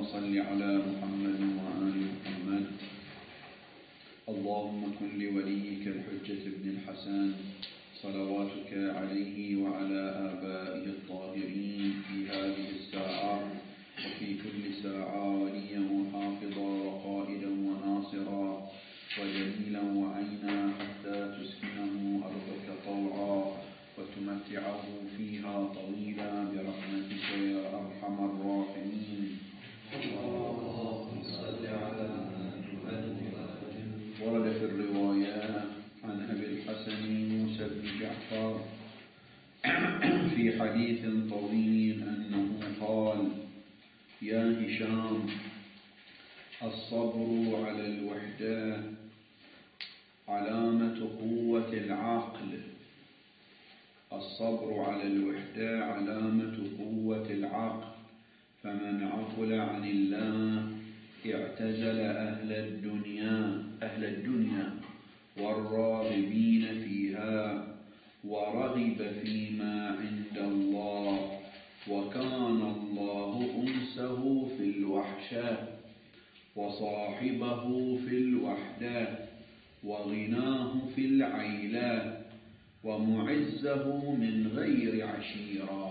صل على محمد وآل محمد. اللهم كن لوليك الحجة بن الحسن صلواتك عليه وعلى آبائه الطاهرين في هذه الساعة وفي كل ساعة وليا وحافظا وقائدا وناصرا وجميلا وعينا حتى تسكنه أرضك طوعا وتمتعه فيها طويلا برحمتك يا أرحم الراحمين. اللهم صل على محمد. ورد في الروايات عن أبي الحسن موسى بن جعفر في حديث طويل أنه قال: يا هشام، الصبر على الوحدة علامة قوة العقل. الصبر على الوحدة علامة قوة العقل، فمن عقل عن الله اعتزل أهل الدنيا والراغبين فيها ورغب فيما عند الله، وكان الله أنسه في الوحشة وصاحبه في الوحدة وغناه في العيلة ومعزه من غير عشيرة.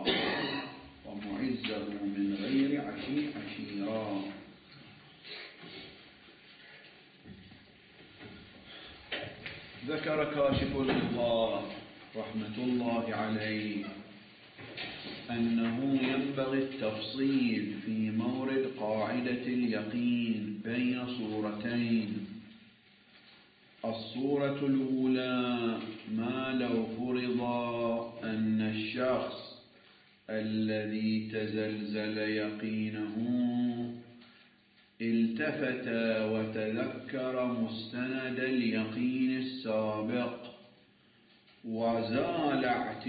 ذكر كاشف الغطاء رحمة الله عليه أنه ينبغي التفصيل في مورد قاعدة اليقين بين صورتين. الصورة الأولى: ما لو فرض أن الشخص الذي تزلزل يقينه التفت وتذكر مستند اليقين السابق وزال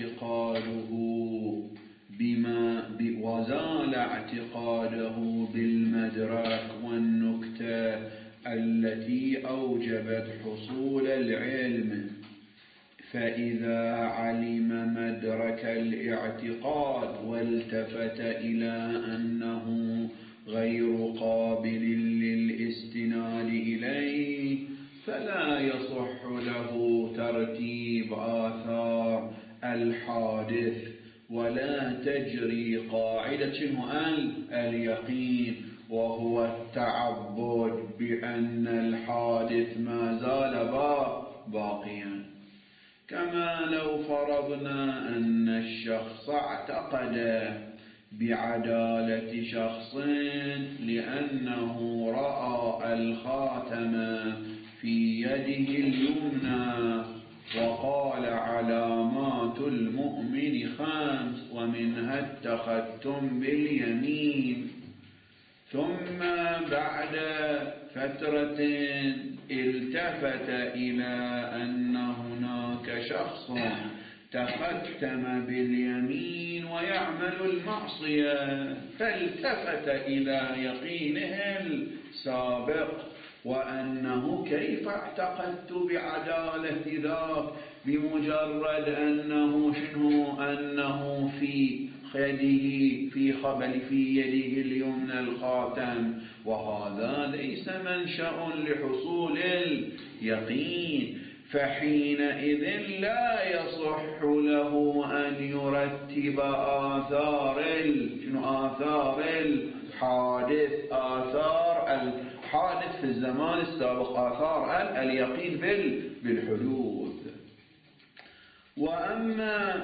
اعتقاده بالمدرك والنكتة التي أوجبت حصول العلم، فإذا علم مدرك الاعتقاد والتفت إلى أنه غير قابل للاستناد إليه فلا يصح له ترتيب آثار الحادث، ولا تجري قاعدة اليقين، وهو التعبد بأن الحادث ما زال باقيا. كما لو فرضنا أن الشخص اعتقد بعدالة شخص لأنه رأى الخاتم في يده اليمنى وقال: علامات المؤمن 5 ومنها التختم باليمين، ثم بعد فترة التفت إلى أن هناك شخص تختم باليمين ويعمل المعصية، فالتفت إلى يقينه السابق وأنه كيف اعتقدت بعدالة ذاك بمجرد أنه أنه في يده اليمنى الخاتم، وهذا ليس منشأ لحصول اليقين، فحينئذ لا يصح له أن يرتب آثار الحادث في الزمان السابق، آثار اليقين بالحدوث. وأما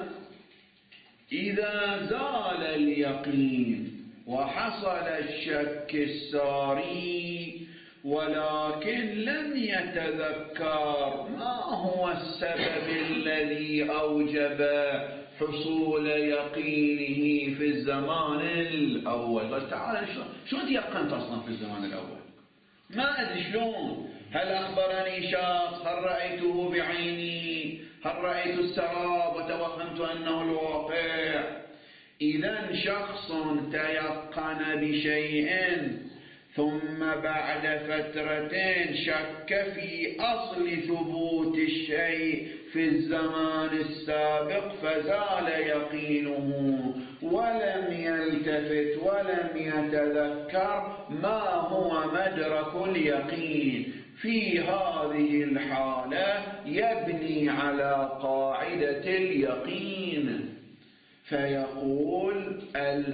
إذا زال اليقين وحصل الشك الساري ولكن لم يتذكر ما هو السبب الذي أوجب حصول يقينه في الزمان الأول، قال: تعال شو تيقنت أصلا في الزمان الأول؟ ما أدري شلون، هل أخبرني شخص، هل رأيته بعيني، هل رأيت السراب وتوهمت أنه الواقع؟ إذن شخص تيقن بشيء ثم بعد فترتين شك في أصل ثبوت الشيء في الزمان السابق فزال يقينه ولم يلتفت ولم يتذكر ما هو مدرك اليقين. في هذه الحالة يبني على قاعدة اليقين فيقول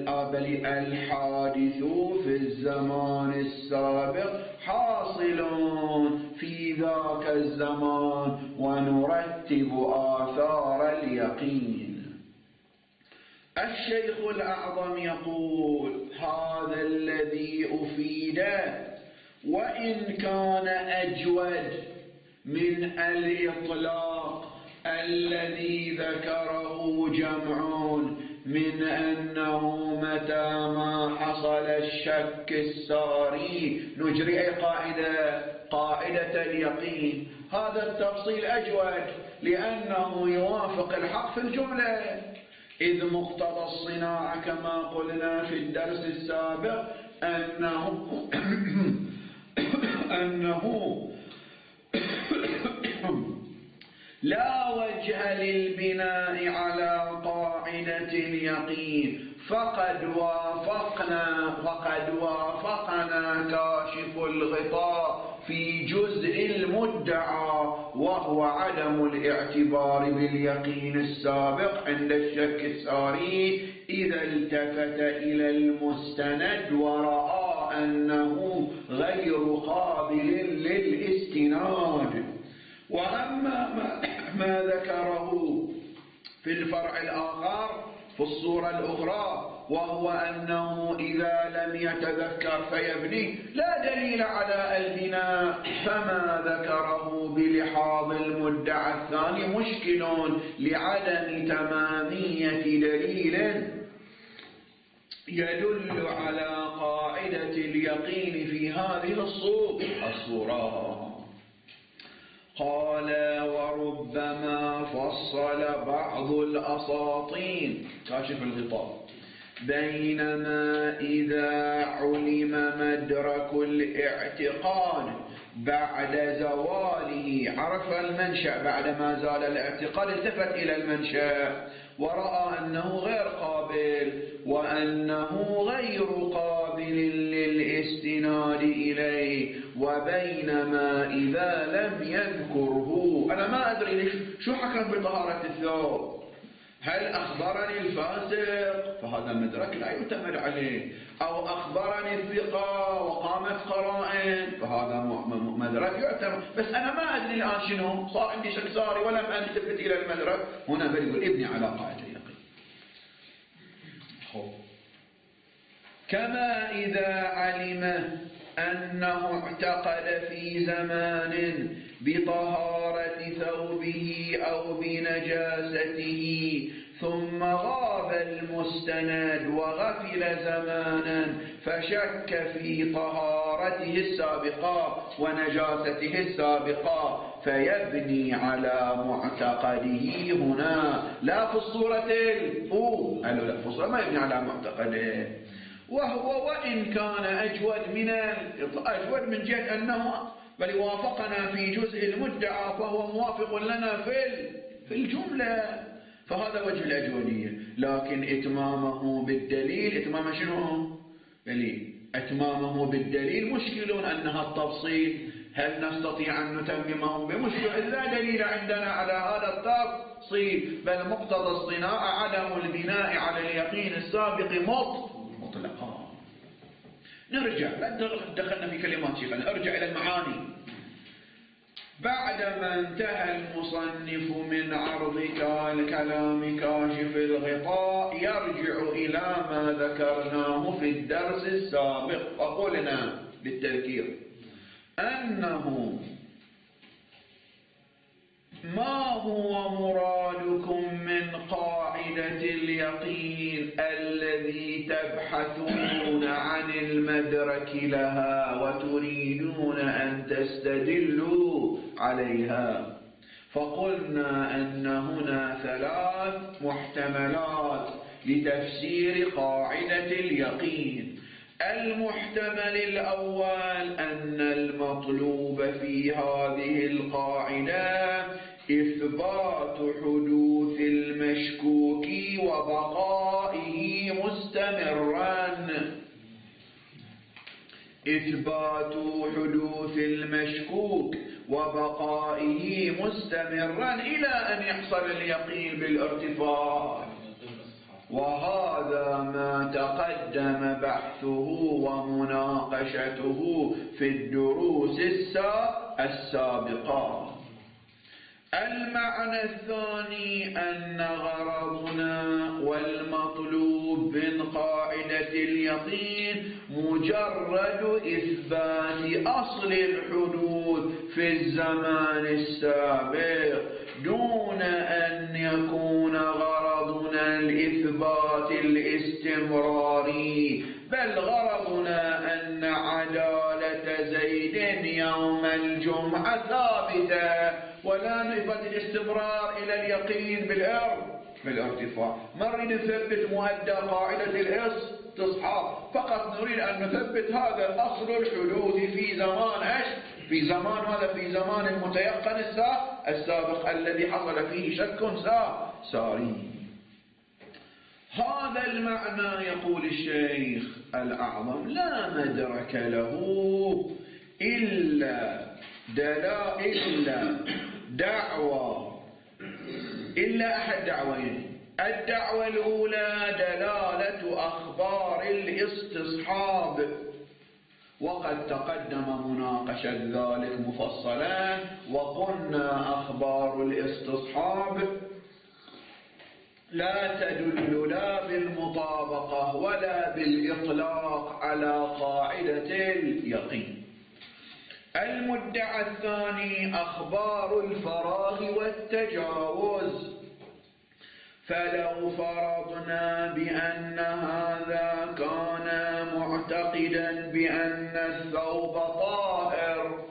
الحادث في الزمان السابق حاصل في ذاك الزمان ونرتب آثار اليقين. الشيخ الأعظم يقول هذا الذي أفيد وإن كان أجود من الإطلاق الذي ذكره جمع من أنه متى ما حصل الشك الساري نجري قاعدة اليقين. هذا التفصيل أجود لأنه يوافق الحق في الجملة، إذ مقتضى الصناعة كما قلنا في الدرس السابق أنه لا وجه للبناء على قاعدة اليقين فقد وافقنا كاشف الغطاء في جزء المدعى وهو عدم الاعتبار باليقين السابق عند الشك الساري إذا التفت إلى المستند ورأى أنه غير قابل للاستناد. وأما ما ذكره في الفرع الآخر في الصورة الأخرى وهو أنه إذا لم يتذكر فيبني لا دليل على البناء فما ذكره بلحاظ المدعى الثاني مشكل لعدم تمامية دليل يدل على قاعدة اليقين في هذه الصورة. قال وربما فصل بعض الأساطين كاشف الغطاء بينما إذا علم مدرك الاعتقاد بعد زواله عرف المنشأ بعدما زال الاعتقاد التفت إلى المنشأ ورأى أنه غير قابل وأنه غير قابل للاستناد إليه. وبينما إذا لم يذكره أنا ما أدري ليش شو حكم بطهارة الثوب، هل أخبرني الفاسق فهذا مدرك لا يعتمد عليه، أو أخبرني الثقة وقامت قرائن فهذا مدرك يعتمد، بس أنا ما أدري الآن شنو صار عندي شك ساري ولم ألتفت إلى المدرك. هنا بيقول ابني على قاعدة اليقين. كما إذا علم أنه اعتقد في زمان بطهارة ثوبه أو بنجاسته ثم غاب المستند وغفل زمانا فشك في طهارته السابقة ونجاسته السابقة فيبني على معتقده هنا لا في الصورة قالوا لا في الصورة ما يبني على معتقده، وهو وإن كان أجود من جهة أنه بل وافقنا في جزء المدعى فهو موافق لنا في الجملة، فهذا وجه الأجودية. لكن إتمامه بالدليل إتمام شنو؟ دليل إتمامه بالدليل مشكل أنها التفصيل هل نستطيع أن نتممه بمشكل لا دليل عندنا على هذا التفصيل بل مقتضى الصناعة عدم البناء على اليقين السابق مطلقا. نرجع دخلنا في كلمات شيخنا ارجع إلى المعاني. بعدما انتهى المصنف من عرض الكلام كاشف الغطاء يرجع إلى ما ذكرناه في الدرس السابق فقلنا بالتذكير أنه ما هو مرادكم من قاعدة اليقين الذي تبحثون عن المدرك لها وتريدون أن تستدلوا عليها؟ فقلنا أن هنا 3 محتملات لتفسير قاعدة اليقين. المحتمل الأول أن المطلوب في هذه القاعدة إثبات حدوث المشكوك وبقائه مستمرا. إثبات حدوث المشكوك وبقائه مستمرا إلى أن يحصل اليقين بالارتفاع، وهذا ما تقدم بحثه ومناقشته في الدروس السابقة. المعنى الثاني أن غرضنا والمطلوب من قاعدة اليقين مجرد إثبات أصل الحدوث في الزمان السابق، دون أن يكون غرضنا الإثبات الاستمراري، بل غرضنا أن عدالة زيد يوم الجمعة ثابتة، ولا نثبت الاستمرار إلى اليقين بالارتفاع. ما نريد نثبت مؤدى قاعدة الاستصحاب، فقط نريد أن نثبت هذا أصل الحدوث في زمان في زمان المتيقن السابق الذي حصل فيه شك ساري. هذا المعنى يقول الشيخ الأعظم لا مدرك له إلا أحد دعوين. الدعوة الأولى دلالة أخبار الاستصحاب، وقد تقدم مناقشة ذلك مفصلا، وقلنا أخبار الاستصحاب لا تدل لا بالمطابقة ولا بالإطلاق على قاعدة اليقين. المدعى الثاني أخبار الفراغ والتجاوز، فلو فرضنا بأن هذا كان معتقدا بأن الثوب طاهر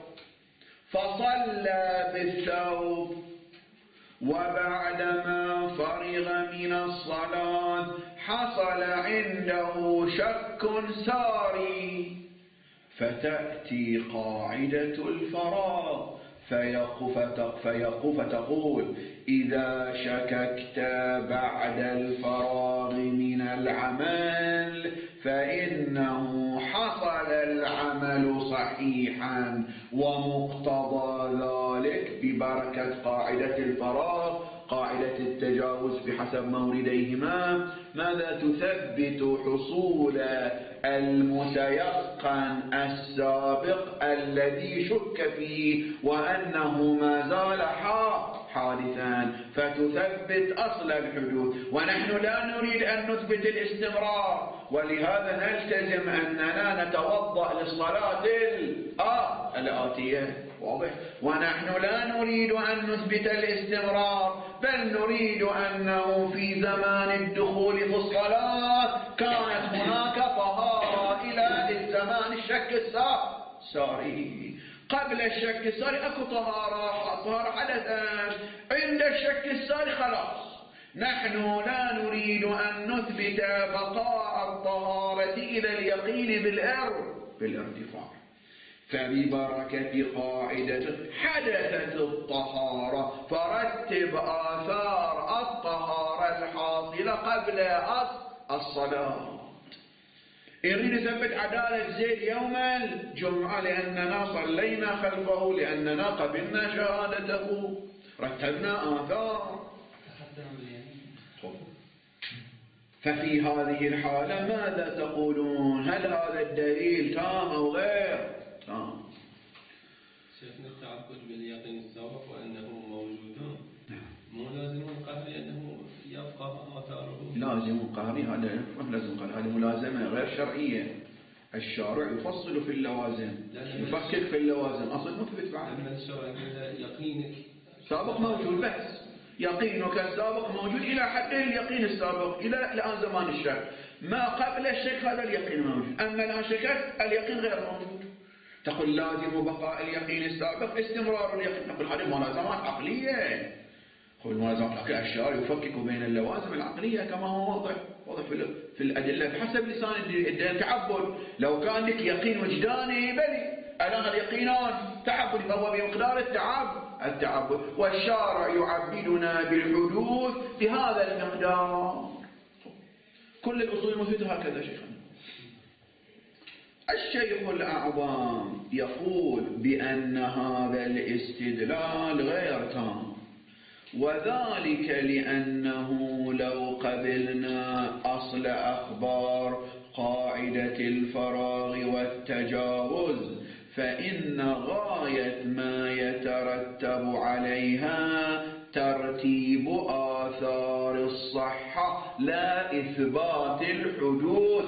فصلى بالثوب، وبعدما فرغ من الصلاة حصل عنده شك ساري، فتأتي قاعدة الفراغ فتقول إذا شككت بعد الفراغ من العمل فإنه حصل العمل صحيحا، ومقتضى ذلك ببركة قاعدة الفراغ قاعدة التجاوز بحسب مورديهما ماذا تثبت؟ حصول المتيقن السابق الذي شك فيه وأنه ما زال حادثا، فتثبت أصل الحدوث. ونحن لا نريد أن نثبت الاستمرار، ولهذا نلتزم أننا نتوضأ للصلاة الآتية، واضح؟ ونحن لا نريد أن نثبت الاستمرار، بل نريد أنه في زمان الدخول في الصلاة كانت هناك طهارة إلى الزمان الشك الساري. قبل الشك الساري أكو طهارة حدثت، عند الشك الساري خلاص. نحن لا نريد أن نثبت بقاء الطهارة إلى اليقين بالارتفاع. فببركة قاعدة حدثت الطهارة فرتب آثار الطهارة الحاصلة قبل الصلاة. نريد نثبت عدالة زيد يوم الجمعة لأننا صلينا خلفه، لأننا قبلنا شهادته، رتبنا آثار. ففي هذه الحالة ماذا تقولون؟ هل هذا الدليل تام أو غير تام؟ شيخنا التعبد باليقين السابق وأنه موجود مو لازم القهري أنه يبقى آثاره. لازم القهري هذا لازم قال هذه ملازمة غير شرعية. الشارع يفصل في اللوازم، يفكك في اللوازم، أصل مثبت بعد. لما الشرع يقينك سابق موجود، بس يقينك السابق موجود إلى حد اليقين السابق إلى الآن زمان الشك. ما قبل الشك هذا اليقين موجود، أما الآن شكت اليقين غير موجود. تقول لازم بقاء اليقين السابق استمرار اليقين، نقول هذه ملازمات عقلية، هو الملازمة العقلية الشارع يفكك بين اللوازم العقلية كما هو واضح في الأدلة بحسب لسان الدين. تعبد لو كان لك يقين وجداني بلي الآن اليقينان تعبد فهو بمقدار التعبد، والشارع يعبدنا بالحدوث بهذا المقدار. كل الأصول المفيدة هكذا شيخنا. الشيخ الأعظم يقول بأن هذا الاستدلال غير تام، وذلك لأنه لو قبلنا أصل أخبار قاعدة الفراغ والتجاوز فإن غاية ما يترتب عليها ترتيب آثار الصحة لا إثبات الحدوث،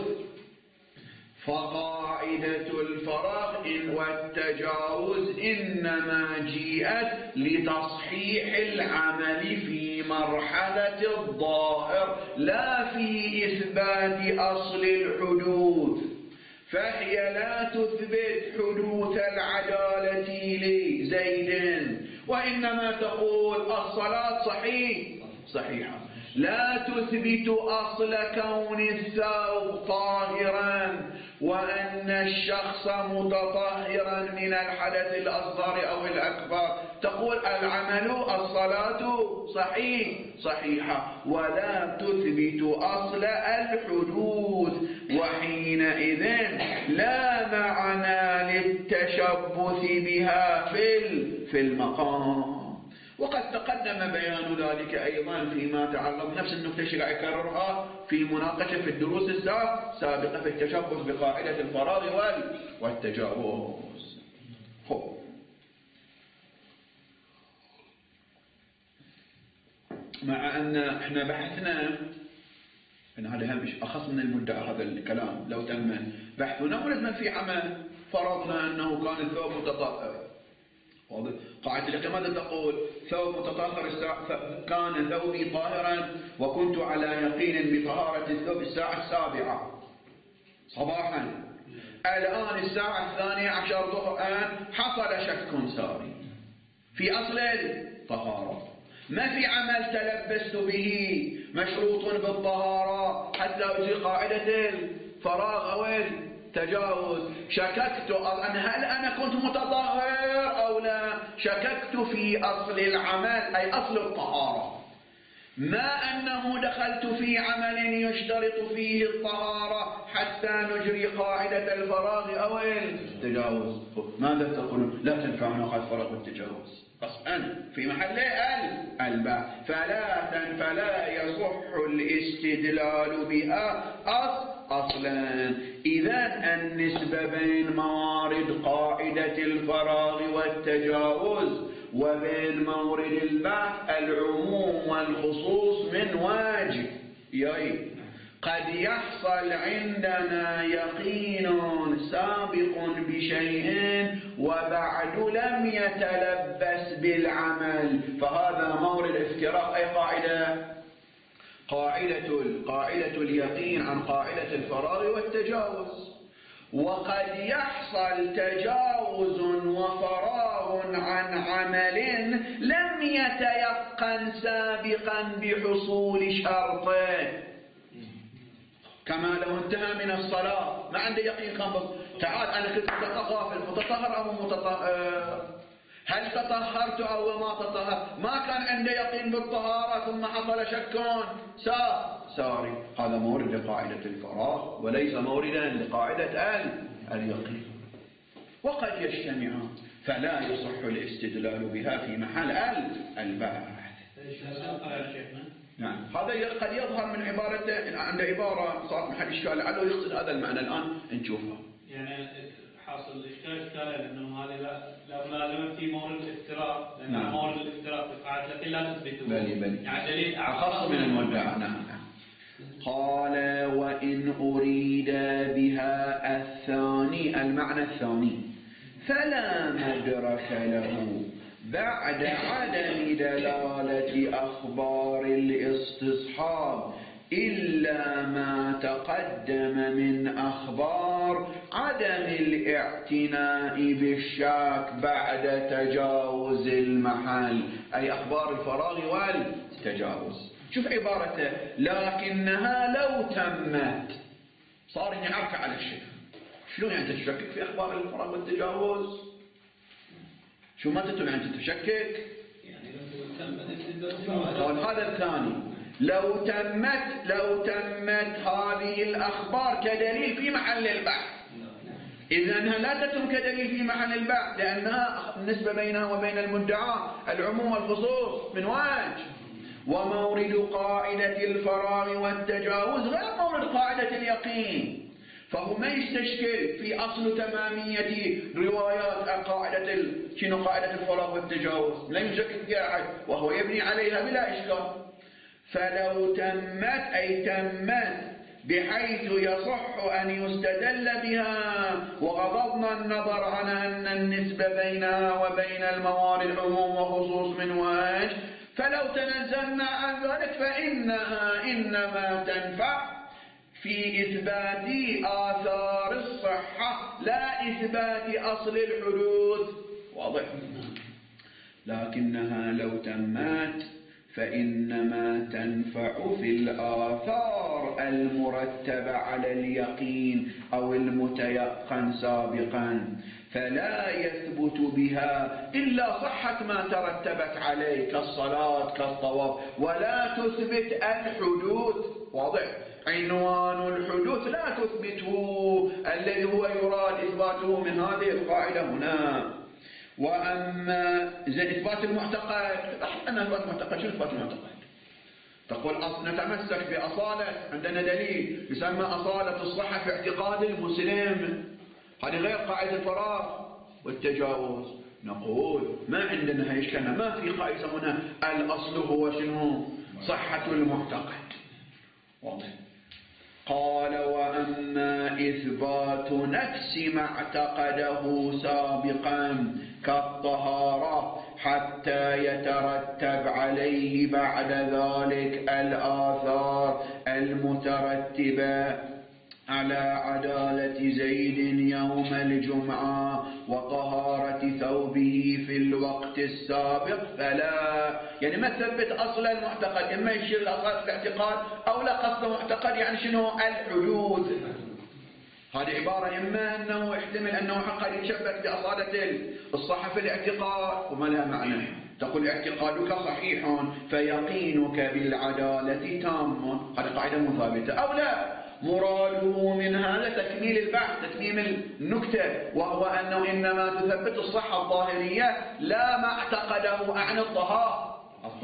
فقاعدة الفراغ والتجاوز إنما جيءت لتصحيح العمل في مرحلة الظاهر لا في إثبات أصل الحدوث، فهي لا تثبت حدوث العدالة لزيد، وإنما تقول الصلاة صحيحة، لا تثبت أصل كون الثوب طاهرا وأن الشخص متطهرا من الحدث الأصغر أو الأكبر. تقول العمل الصلاة صحيحة ولا تثبت أصل الحدوث، وحينئذ لا معنى للتشبث بها في المقام. وقد تقدم بيان ذلك أيضا فيما تعلق نفس النكتة الشرع يكررها في مناقشة في الدروس السابقة في التشبث بقاعدة الفراغ والتجاوز. مع أن احنا بحثنا أن هذا همش أخص من المدعى هذا الكلام لو تم بحثنا ولزم في عمل فرضنا أنه كان الثوب متطهر. قاعدة اليقين ماذا تقول؟ ثوب متطهر كان ثوبي طاهرا وكنت على يقين بطهارة الثوب الساعة 7 صباحا، الآن الساعة 12 ظهرا حصل شك ساري في أصل الطهارة، ما في عمل تلبست به مشروط بالطهارة حتى أجري قاعدة الفراغ أو التجاوز. شككت هل أنا كنت متطهر أو لا، شككت في أصل العمل أي أصل الطهارة، ما أنه دخلت في عمل يشترط فيه الطهارة حتى نجري قاعدة الفراغ أو التجاوز. ماذا تقولون؟ لا تنفعنا قاعدة الفراغ والتجاوز قصدا في محل الباء، فلا يصح الاستدلال بها أصلا. إذا النسبة بين موارد قاعدة الفراغ والتجاوز وبين مورد البحث العموم والخصوص من واجب. قد يحصل عندنا يقين سابق بشيء وبعد لم يتلبس بالعمل، فهذا مورد افتراق أي قاعدة اليقين عن قاعدة الفراغ والتجاوز. وقد يحصل تجاوز وفراغ عن عمل لم يتيقن سابقا بحصول شرطه، كما لو انتهى من الصلاة ما عنده يقين كان تعال أنا كنت متطهر أو متطهر، هل تطهرت أو ما تطهر، ما كان عنده يقين بالطهارة ثم حصل شك ساري، هذا مورد لقاعدة الفراغ وليس موردا لقاعدة اليقين. وقد يجتمعان فلا يصح الاستدلال بها في محل البحث. نعم، هذا قد يظهر من عبارته، عند عبارة صارت محل إشكال لعله يقصد هذا المعنى الآن نشوفها. يعني حاصل الإشكال لأنه هذا لا في مورد الافتراق، لأن نعم. مورد الافتراق في قاعدة اليقين لا تثبته. بلي يعني دليل أخص من المدعى. نعم. قال وإن أريد بها الثاني المعنى الثاني فلا مدرك له بعد عدم دلالة أخبار الاستصحاب إلا ما تقدم من أخبار عدم الاعتناء بالشك بعد تجاوز المحل، أي أخبار الفراغ والتجاوز. شوف عبارته: لكنها لو تمت. صار يعرك على الشك. شلون يعني تشكك في أخبار الفراغ والتجاوز؟ شو ما تتم يعني تشكك؟ قال هذا الثاني: لو تمت هذه الأخبار كدليل في محل البحث. إذا أنها لا تتم كدليل في محل البحث، لأنها النسبة بينها وبين المدعى العموم والخصوص من وجه. ومورد قاعدة الفراغ والتجاوز غير مورد قاعدة اليقين، فهو ما يستشكل في أصل تمامية روايات قاعدة الفراغ والتجاوز، لا يشكك فيها أحد وهو يبني عليها بلا إشكال. فلو تمت أي تمت بحيث يصح أن يستدل بها، وغضضنا النظر عن أن النسبة بينها وبين الموارد عموم وخصوص من وجه، فلو تنزلنا عن ذلك فإنها إنما تنفع في إثبات آثار الصحة لا إثبات أصل الحدوث. واضح؟ لكنها لو تمت فإنما تنفع في الآثار المرتبة على اليقين أو المتيقن سابقا، فلا يثبت بها إلا صحة ما ترتبت عليه كالصلاة كالطواف، ولا تثبت الحدوث. واضح؟ عنوان الحدوث لا تثبته الذي هو يراد إثباته من هذه القاعدة هنا. وأما إثبات المعتقد، أن إثبات المعتقد شو إثبات المعتقد؟ تقول نتمسك بأصالة، عندنا دليل يسمى أصالة الصحة في اعتقاد المسلم، هذه غير قاعدة الفراغ والتجاوز. نقول ما عندنا هاي إشكالنا، ما في قاعدة هنا الأصل هو شنو؟ صحة المعتقد. واضح؟ قال: وأما إثبات نفس ما اعتقده سابقا كالطهارة حتى يترتب عليه بعد ذلك الآثار المترتبة على عدالة زيد يوم الجمعة وطهارة ثوبه في الوقت السابق، فلا يعني ما تثبت أصل المعتقد، إما يشير الأصل في الاعتقاد أو لا قصد معتقد يعني شنو الحدوث. هذه عبارة إما أنه يحتمل أنه حقا يتشبك بأصالة الصحة في الاعتقاد وما لها معنى. تقول اعتقادك صحيح فيقينك بالعدالة تام، هذه قاعدة مثابتة. أو لا، مراده من هذا تكميل البحث، تتميم النكتة، وهو أنه إنما تثبت الصحة الظاهرية لا ما اعتقده عن الطهارة.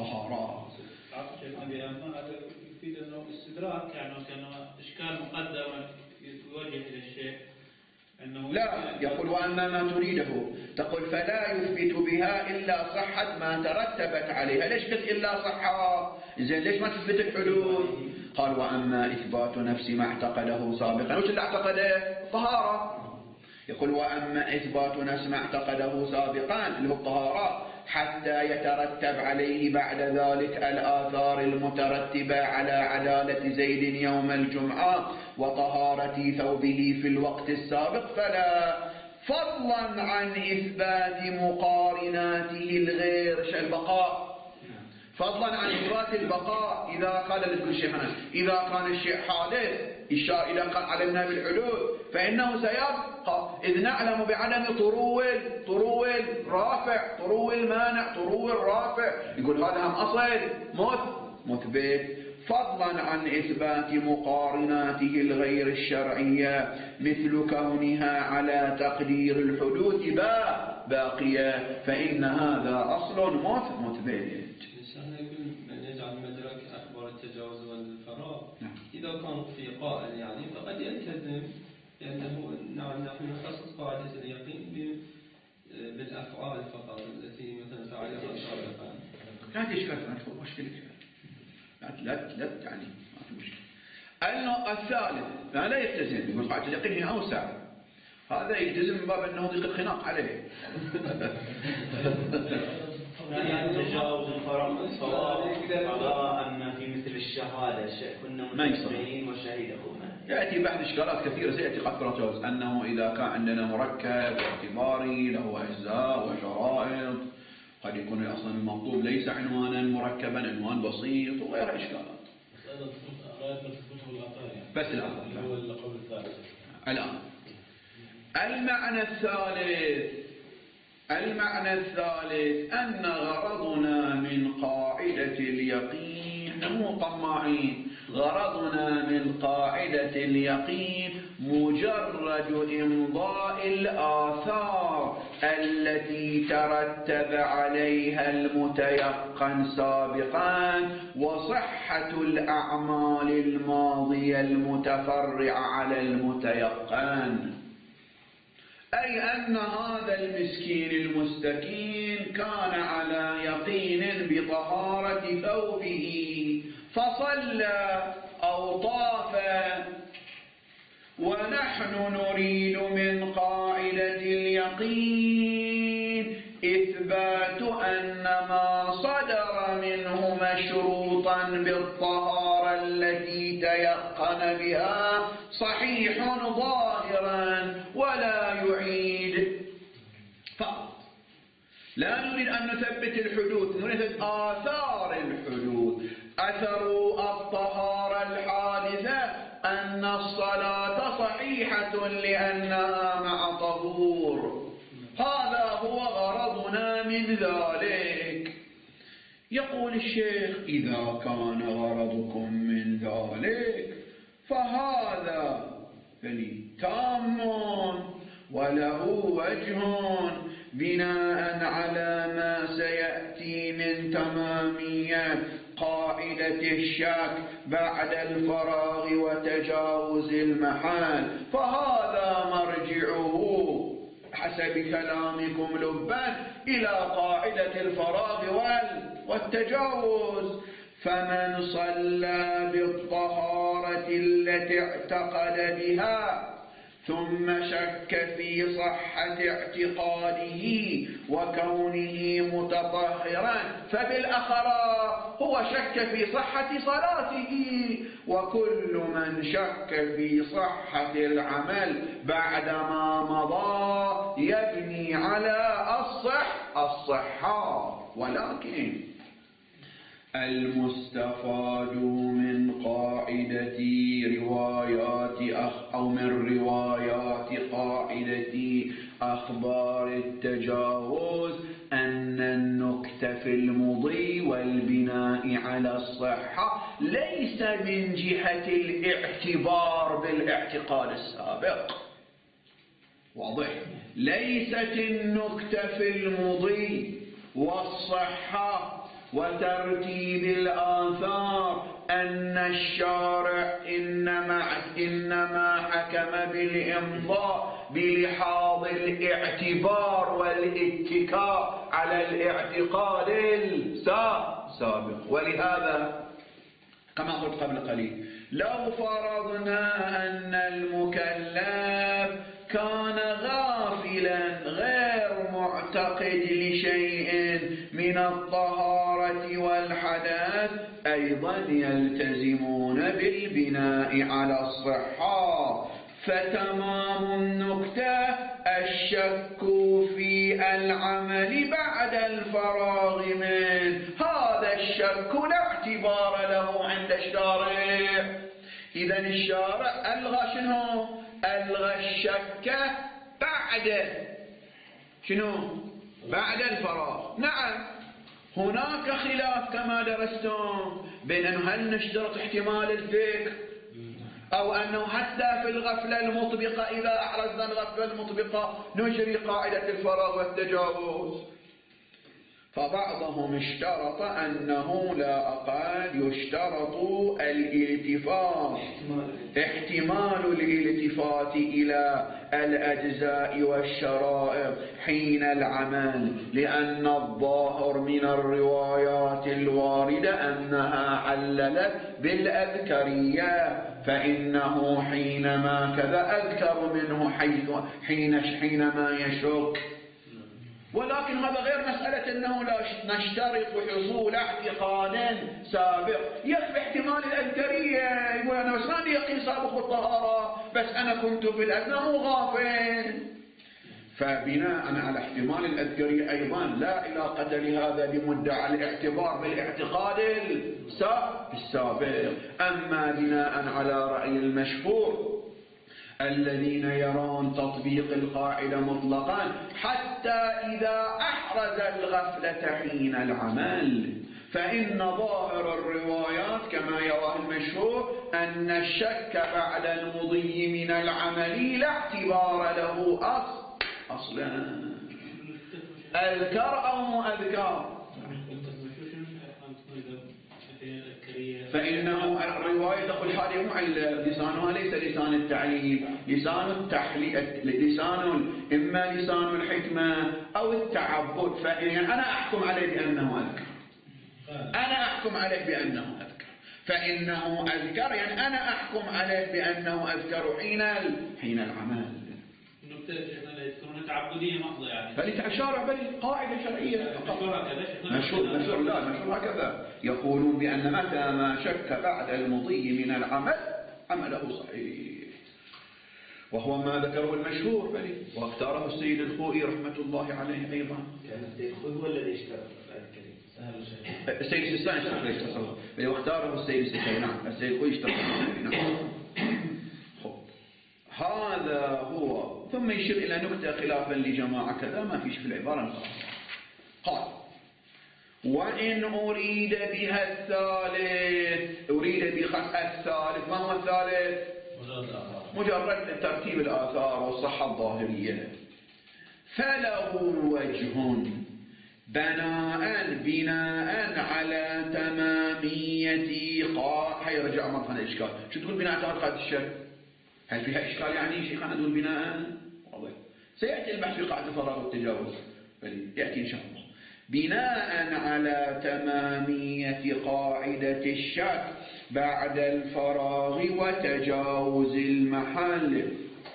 يفيد أنه استدراك، يعني كأنه إشكال مقدم يوجه إلى الشيء أنه لا، يقول وأما ما تريده، تقول فلا يثبت بها إلا صحة ما ترتبت عليها. ليش بس إلا صحة؟ زين ليش ما تثبت الحدوث؟ قال: وأما إثبات نفس ما اعتقده سابقا. وش اللي اعتقده؟ طهارة. يقول: وأما إثبات نفس ما اعتقده سابقا اللي هو الطهارة حتى يترتب عليه بعد ذلك الآثار المترتبة على عدالة زيد يوم الجمعة وطهارة ثوبه في الوقت السابق، فلا، فضلا عن إثبات مقارناته الغير البقاء، فضلا عن إثبات البقاء. إذا قال الشيخ هنا إذا كان الشيء حادث إشار إلى قد علمنا بالحدوث فإنه سيبقى، إذ نعلم بعدم طرو الرافع، طرو المانع، طرو الرافع. يقول هذا هم أصل مثبت. فضلا عن إثبات مقارناته الغير الشرعية مثل كونها على تقدير الحدوث باقية، فإن هذا أصل مثبت. من يجعل مدرك أخبار التجاوز والفراغ إذا كان في قائل يعني فقد يلتزم، لأنه نحن نخصص قاعدة اليقين بالأفعال فقط التي مثلا فعلها سابقا. لا تشكل، ما تكون مشكلة، لا يعني ما في مشكلة. أنه الثالث لا يلتزم، يقول قاعدة اليقين هي أوسع، هذا يلتزم من باب أنه ضيق الخناق عليه. يعني تجاوز الفرق الصواب على أن في مثل الشهادة كنا متنبهين وشهيد أخونا. يأتي بعد إشكالات كثيرة سيأتي قد فرجوز أنه إذا كان عندنا مركب واعتباري له أجزاء وشرائط قد يكون أصلا المطلوب ليس عنوانا مركبا، عنوان بسيط وغير إشكالات. بس الآن المعنى الثالث أن غرضنا من قاعدة اليقين مو طماعين، غرضنا من قاعدة اليقين مجرد إمضاء الآثار التي ترتب عليها المتيقن سابقا وصحة الأعمال الماضية المتفرعة على المتيقن. أي أن هذا المسكين المستكين كان على يقين بطهارة ثوبه فصلى أو طاف، ونحن نريد من قاعدة اليقين إثبات أن ما صدر منه مشروطا بالطهارة التي تيقن بها صحيح ظاهرا ولا يعيد فقط. لا نريد أن نثبت الحدوث، نريد آثار الحدوث. أثر الطهارة الحادثة أن الصلاة صحيحة لأنها مع طهور. هذا هو غرضنا من ذلك. يقول الشيخ إذا كان غرضكم من ذلك فهذا تام وله وجه بناء على ما سيأتي من تمامية قاعدة الشك بعد الفراغ وتجاوز المحال، فهذا مرجعه حسب كلامكم لبا إلى قاعدة الفراغ والتجاوز. فمن صلى بالطهارة التي اعتقد بها ثم شك في صحة اعتقاده وكونه متطهرا فبالأخرى هو شك في صحة صلاته. وكل من شك في صحة العمل بعدما مضى يبني على الصحة. ولكن المستفاد من قاعدة روايات أو من روايات قاعدة أخبار التجاوز أن النكتة في المضي والبناء على الصحة ليس من جهة الاعتبار بالاعتقاد السابق. واضح؟ ليست النكتة في المضي والصحة وترتيب الآثار أن الشارع إنما حكم بالإمضاء بلحاظ الاعتبار والاتكاء على الاعتقاد السابق. ولهذا كما قلت قبل قليل لو فرضنا أن المكلف كان غافلا غير معتقد لشيء من الطهارة والحدث أيضا يلتزمون بالبناء على الصحة. فتمام النكتة الشك في العمل بعد الفراغ منه. هذا الشك لا اعتبار له عند الشارع. إذن الشارع ألغى شنو؟ ألغى الشك بعد الفراغ. نعم هناك خلاف كما درستم بين أنه هل نشترط احتمال الفكر أو أنه حتى في الغفلة المطبقة إذا أحرزنا الغفلة المطبقة نجري قاعدة الفراغ والتجاوز. فبعضهم اشترط أنه لا أقل يشترط الالتفات، احتمال الالتفات إلى الأجزاء والشرائط حين العمل، لأن الظاهر من الروايات الواردة أنها عللت بالأذكرية، فإنه حينما كذا أذكر منه حينما يشك. ولكن هذا غير مسألة أنه لا نشترط حصول اعتقاد سابق. يكفي احتمال الأذكرية، يقول أنا بس ما عندي يقين سابق بالطهارة، بس أنا كنت في الأثناء مو غافل. فبناء على احتمال الأذكرية أيضا لا علاقة لهذا بمدعى الاعتبار بالاعتقاد السابق. أما بناء على رأي المشهور الذين يرون تطبيق القاعدة مطلقا حتى إذا أحرز الغفلة حين العمل، فإن ظاهر الروايات كما يراه المشهور أن الشك بعد المضي من العمل لا اعتبار له أصلا. أذكر أو مو أذكر؟ فإنه الرواية تقول هذه معلق، لسانها ليس لسان التعليل، لسان التحليل، إما لسان الحكمة أو التعبد. فإن أنا أحكم عليه بأنه أذكر، أنا أحكم عليه بأنه أذكر، فإنه أذكر يعني أنا أحكم عليه بأنه أذكر حين العمل. النقطة لا يذكرون تعبدية محضة يعني. فلتعشارع بل قاعدة شرعية. مشهور لا مشهور هكذا، يقولون بأن متى ما شك بعد المضي من العمل عمله صحيح، وهو ما ذكره المشهور بل واختاره السيد الخوئي رحمة الله عليه أيضا. كان السيد الخوئي هو الذي اشترط السيد السيستاني اشترط واختاره السيد السيستاني. نعم السيد الخوئي اشترط. نعم. هذا هو. ثم يشير إلى نكتة خلافا لجماعة كذا ما فيش في العبارة. قال وإن أريد بها الثالث، أريد بها الثالث. ما هو الثالث؟ مجرد ترتيب الآثار والصحة الظاهرية. فله وجه بناء على تمامية حيرجع مرة الإشكال. شو تقول بناء على قاعدة الشك؟ هل فيها إشكال يعني شيخنا نقول بناء؟ واضح. سيأتي البحث في قاعدة الفراغ والتجاوز، يأتي إن شاء الله. بناء على تمامية قاعدة الشك بعد الفراغ وتجاوز المحل،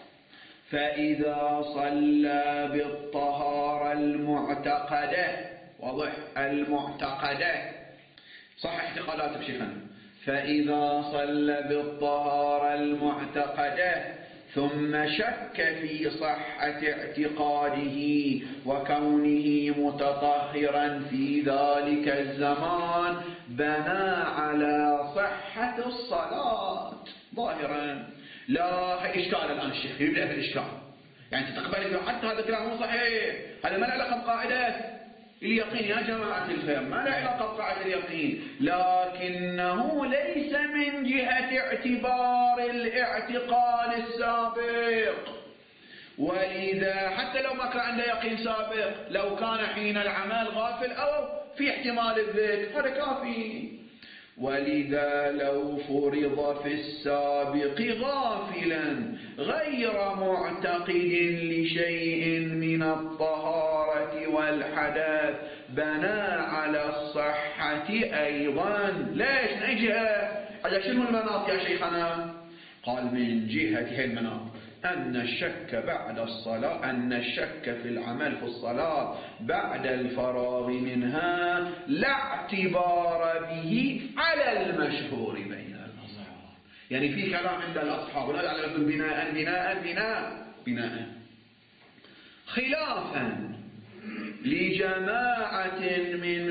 فإذا صلى بالطهارة المعتقدة، واضح المعتقدة صح اعتقادات بشيخنا، فإذا صلى بالطهارة المعتقدة ثم شك في صحة اعتقاده وكونه متطهرا في ذلك الزمان بنى على صحة الصلاة ظاهرا. لا إشكال الآن الشيخ يبدأ في الإشكال، يعني تقبل حتى هذا الكلام مو صحيح، هذا ما له علاقة بقاعدة اليقين يا جماعة الفهم، ما له علاقة بقاعدة اليقين، لكنه ليس من جهة اعتبار الاعتقاد السابق. ولذا حتى لو ما كان عنده يقين سابق، لو كان حين العمل غافل أو في احتمال الذكر هذا كافي. ولذا لو فرض في السابق غافلا غير معتقد لشيء من الطهارة والحدث بنى على الصحة أيضا. ليش نجهة؟ على شنو المناط يا شيخنا؟ قال من جهة المناط أن الشك بعد الصلاة، أن الشك في العمل في الصلاة بعد الفراغ منها لا اعتبار به على المشهور بين الأصحاب. يعني في كلام عند الأصحاب ولا على بناء خلافا لجماعة من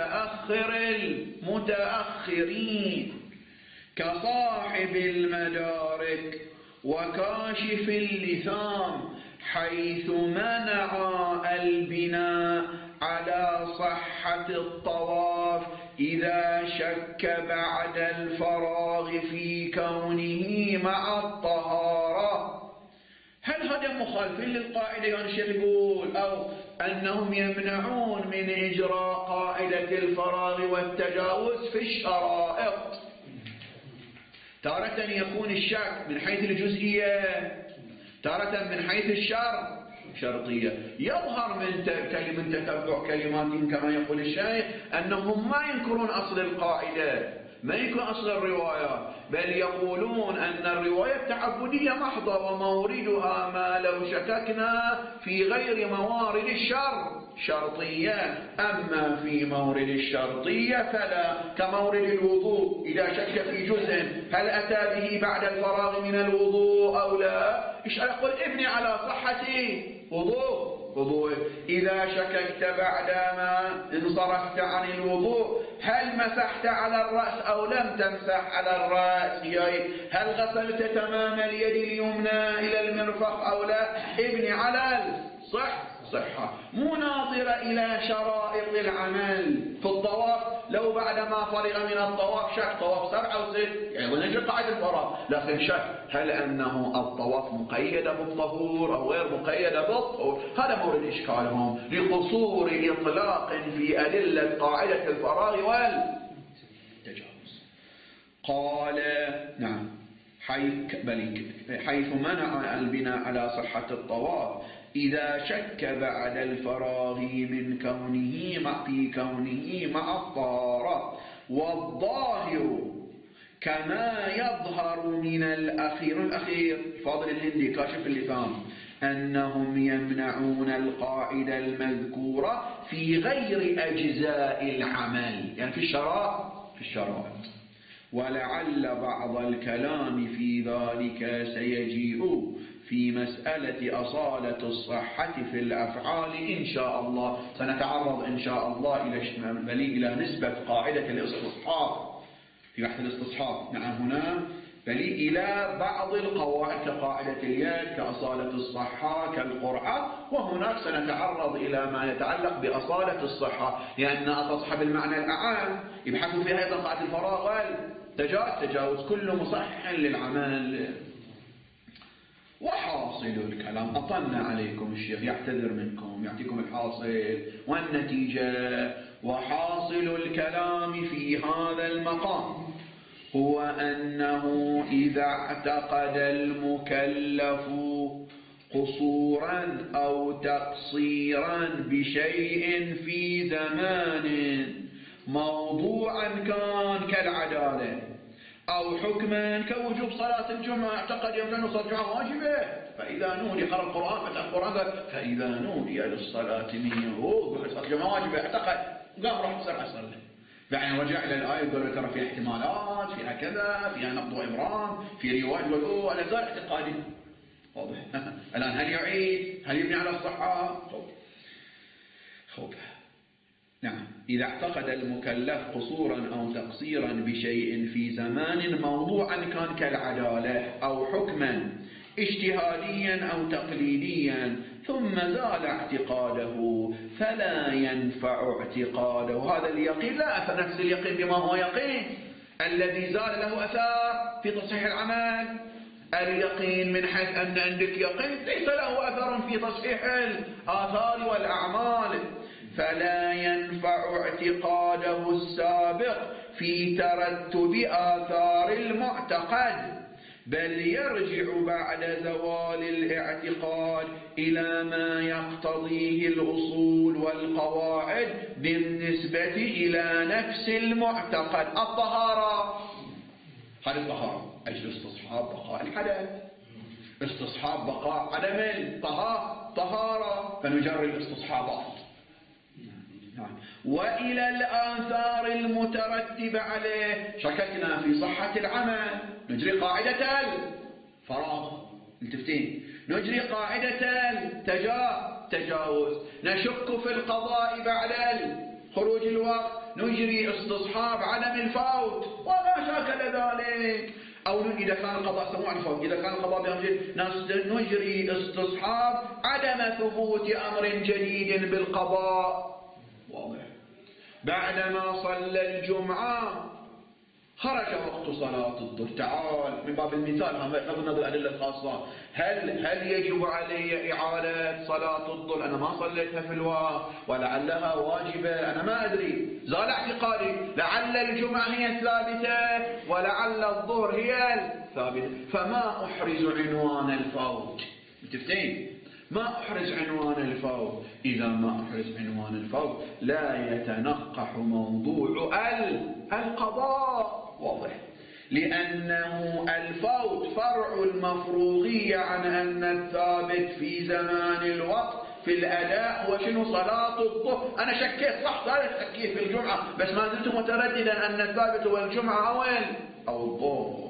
متأخرين كصاحب المدارك وكاشف اللثام، حيث منع البناء على صحة الطواف إذا شك بعد الفراغ في كونه مع الطهارة. هل هذا مخالفين للقاعدة يعني الشيخ يقول، أو أنهم يمنعون من إجراء قاعدة الفراغ والتجاوز في الشرائط؟ تارة يكون الشك من حيث الجزئية، تارة من حيث الشرط شرطية. يظهر من تتبع كلماتهم كما يقول الشيخ أنهم ما ينكرون أصل القاعدة، ما يكون أصل الروايات، بل يقولون أن الرواية تعبدية محضة وموردها ما لو شككنا في غير موارد الشر شرطية، أما في مورد الشرطية فلا، كمورد الوضوء إذا شك في جزء هل أتى به بعد الفراغ من الوضوء أو لا، إيش يقول ابني على صحة وضوء. إذا شككت بعدما انصرفت عن الوضوء هل مسحت على الرأس أو لم تمسح على الرأس، هل غسلت تمام اليد اليمنى إلى المرفق أو لا، ابني على صحة، مو ناظرة إلى شرائط العمل في الطواف. لو بعدما فرغ من الطواف شك طواف 7 أو 6 يعني نجي قاعدة الفراغ، لكن شك هل أنه الطواف مقيد بالطهور أو غير مقيد بالطهور، هذا مورد إشكالهم لقصور إطلاق في أدلة قاعدة الفراغ والتجاوز. قال نعم حيث منع البناء على صحة الطواف إذا شك بعد الفراغ من كونه مع الطهارة، والظاهر كما يظهر من الأخير فاضل الهندي كاشف اللسان أنهم يمنعون القاعدة المذكورة في غير أجزاء العمل، يعني في الشرائط، ولعل بعض الكلام في ذلك سيجيء في مسألة أصالة الصحة في الأفعال إن شاء الله. سنتعرض إن شاء الله إلى نسبة قاعدة الاستصحاب في بحث الاستصحاب، هنا بلي إلى بعض القواعد كقاعدة اليد كأصالة الصحة كالقرعة، وهناك سنتعرض إلى ما يتعلق بأصالة الصحة، لأن تصحب المعنى الأعام يبحثوا فيها أيضا قاعدة الفراغ والتجاوز، كل مصحح للعمل. وحاصل الكلام، أطلنا عليكم الشيخ يعتذر منكم يعطيكم الحاصل والنتيجة. وحاصل الكلام في هذا المقام هو أنه إذا اعتقد المكلف قصورا أو تقصيرا بشيء في زمان موضوعا كان كالعدالة أو حكما كوجوب صلاة الجمعة، اعتقد يوم صلاة الجمعة واجبة، فإذا نودي قرأ القرآن فتح القرآن فإذا نودي للصلاة من يهود صلاة الجمعة واجبة، اعتقد قام راح بسرعة صلى، بعدين رجع إلى الآية يقول ترى في احتمالات فيها كذا فيها نقض وإبرام في رواية يقول أنا زال اعتقادي واضح. الآن هل يعيد هل يبني على الصحة؟ خوف. نعم، إذا اعتقد المكلف قصورا أو تقصيرا بشيء في زمان موضوعا كان كالعدالة أو حكما اجتهاديا أو تقليديا ثم زال اعتقاده فلا ينفع اعتقاده. هذا اليقين لا أثر، نفس اليقين بما هو يقين الذي زال له أثار في تصحيح العمل. اليقين من حيث أن عندك يقين ليس له أثر في تصحيح الآثار والأعمال، فلا ينفع اعتقاده السابق في ترتب آثار المعتقد، بل يرجع بعد زوال الاعتقاد إلى ما يقتضيه الأصول والقواعد بالنسبة إلى نفس المعتقد. الطهارة، هذه الطهارة أجل استصحاب بقاء الحدث، استصحاب بقاء عدم الطهارة، فنجري الاستصحابات. وإلى الآثار المترتبة عليه شككنا في صحة العمل نجري قاعدة الفراغ، التفتين، نجري قاعدة التجاوز، نشك في القضاء بعد خروج الوقت نجري استصحاب عدم الفوت وما شاكل ذلك. أو إذا كان القضاء سموع الفوت، إذا كان القضاء بأمر نجري استصحاب عدم ثبوت أمر جديد بالقضاء. واضح. بعدما صلى الجمعة خرج وقت صلاة الظهر، تعال من باب المثال نظر الأدلة الخاصة، هل يجب علي إعادة صلاة الظهر؟ أنا ما صليتها في الوقت ولعلها واجبة، أنا ما أدري، زال اعتقادي، لعل الجمعة هي الثابتة ولعل الظهر هي الثابتة، فما أحرز عنوان الفوت. متفقين؟ ما أحرز عنوان الفوت. إذا ما أحرز عنوان الفوت لا يتنقح موضوع القضاء. واضح، لأنه الفوت فرع المفروغية عن أن الثابت في زمان الوقت في الأداء هو شنو؟ صلاة الظهر. أنا شكيت صح صارت شكيت في الجمعة، بس ما زلت مترددا أن الثابت هو الجمعة أو الظهر.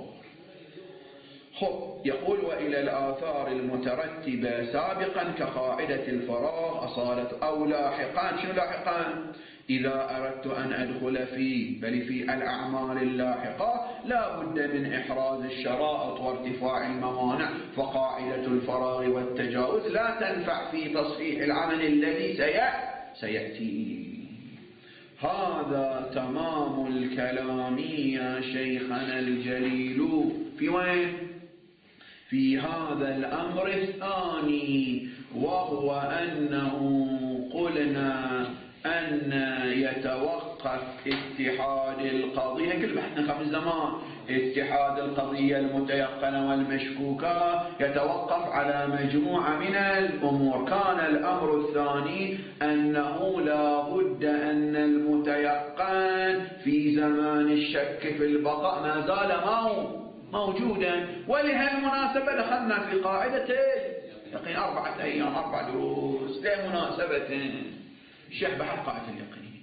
خب يقول وإلى الآثار المترتبة سابقا كقاعدة الفراغ أصالة أو لاحقا. شنو لاحقا؟ إذا أردت أن أدخل في الأعمال اللاحقة لا بد من إحراز الشرائط وارتفاع الموانع، فقاعدة الفراغ والتجاوز لا تنفع في تصحيح العمل الذي سيأتي. هذا تمام الكلام يا شيخنا الجليل. في وين؟ في هذا الأمر الثاني، وهو أنه قلنا أن يتوقف اتحاد القضية، كل بحثنا كم زمان، اتحاد القضية المتيقنة والمشكوكة يتوقف على مجموعة من الأمور. كان الأمر الثاني أنه لا بد أن المتيقن في زمان الشك في البقاء ما زال موجودا. ولهالمناسبة دخلنا في قاعدة اليقين 4 أيام 4 دروس لمناسبة الشيخ بحث قاعدة اليقين.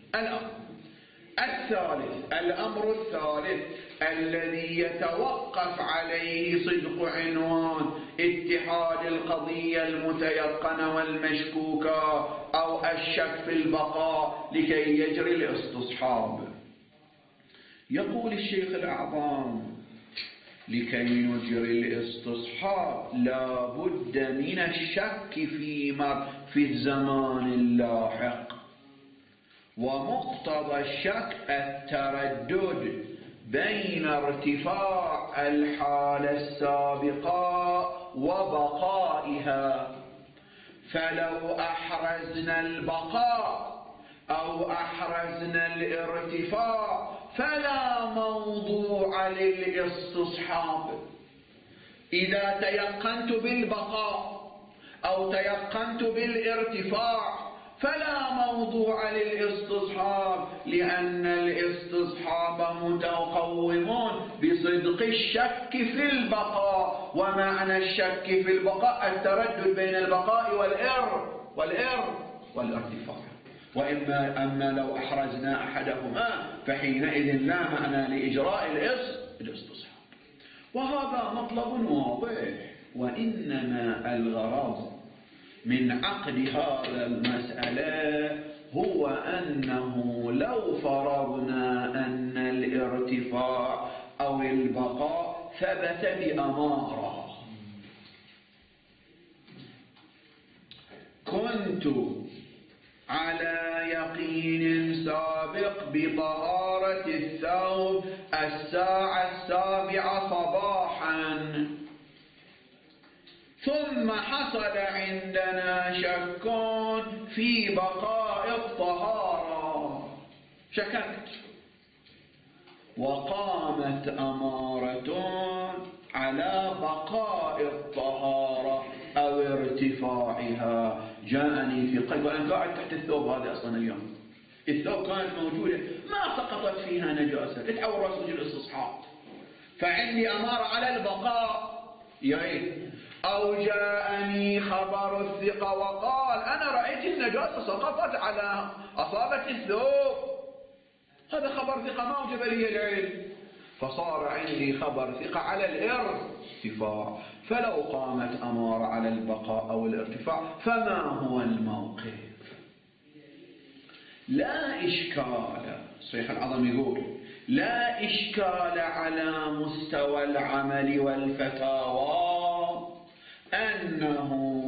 الأمر الثالث الذي يتوقف عليه صدق عنوان اتحاد القضية المتيقنة والمشكوكة أو الشك في البقاء لكي يجري الاستصحاب. يقول الشيخ الأعظم لكي نجري الاستصحاب لا بد من الشك في الزمان اللاحق، ومقتضى الشك التردد بين ارتفاع الحالة السابقة وبقائها. فلو أحرزنا البقاء أو أحرزنا الارتفاع فلا موضوع للاستصحاب. إذا تيقنت بالبقاء أو تيقنت بالارتفاع فلا موضوع للاستصحاب، لأن الاستصحاب متقوم بصدق الشك في البقاء. ومعنى الشك في البقاء التردد بين البقاء والارتفاع. أما لو أحرزنا أحدهما فحينئذ لا معنى لإجراء الاستصحاب. وهذا مطلب واضح. وإنما الغرض من عقد هذا المسألة هو أنه لو فرضنا أن الارتفاع أو البقاء ثبت بأمارة، كنت على يقين سابق بطهارة الثوب الساعة 7 صباحا، ثم حصل عندنا شك في بقاء الطهارة، شككت وقامت أمارة على بقاء الطهارة أو ارتفاعها. جاءني في قلبي وأنا قاعد تحت الثوب هذا أصلا اليوم، الثوب كانت موجودة ما سقطت فيها نجاسة، تتحول رأس الاستصحاب، فعندي أمارة على البقاء. أو جاءني خبر الثقة وقال أنا رأيت النجاسة سقطت على أصابة الثوب، هذا خبر ثقة ما وجب لي العلم، فصار عندي خبر ثقة على الارتفاع. فلو قامت أمارة على البقاء أو الارتفاع فما هو الموقف؟ لا إشكال. الشيخ العظم يقول لا إشكال على مستوى العمل والفتاوى أنه